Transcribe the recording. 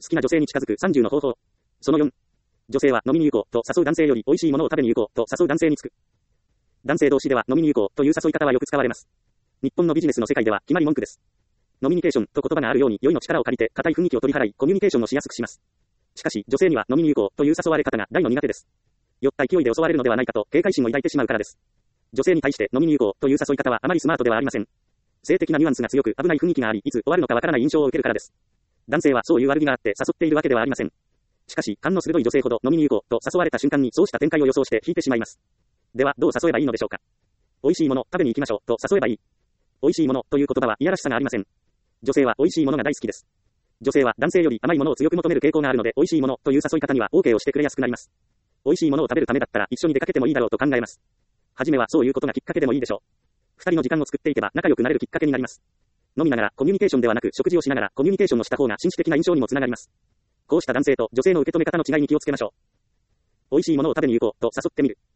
好きな女性に近づく30の方法。その4。女性は飲みに行こうと誘う男性より美味しいものを食べに行こうと誘う男性につく。男性同士では飲みに行こうという誘い方はよく使われます。日本のビジネスの世界では決まり文句です。ノミニケーションと言葉があるように酔いの力を借りて固い雰囲気を取り払いコミュニケーションをしやすくします。しかし女性には飲みに行こうという誘われ方が大の苦手です。酔った勢いで襲われるのではないかと警戒心を抱いてしまうからです。女性に対して飲みに行こうという誘い方はあまりスマートではありません。性的なニュアンスが強く危ない雰囲気があり、いつ終わるのかわからない印象を受けるからです。男性はそういう悪気があって誘っているわけではありません。しかし、勘の鋭い女性ほど飲みに行こうと誘われた瞬間にそうした展開を予想して引いてしまいます。では、どう誘えばいいのでしょうか。美味しいもの、食べに行きましょうと誘えばいい。美味しいものという言葉はいやらしさがありません。女性は美味しいものが大好きです。女性は男性より甘いものを強く求める傾向があるので、美味しいものという誘い方には OK をしてくれやすくなります。美味しいものを食べるためだったら一緒に出かけてもいいだろうと考えます。はじめはそういうことがきっかけでもいいでしょう。二人の時間を作っていけば仲良くなれるきっかけになります。飲みながらコミュニケーションではなく食事をしながらコミュニケーションのした方が紳士的な印象にもつながります。こうした男性と女性の受け止め方の違いに気をつけましょう。美味しいものを食べに行こうと誘ってみる。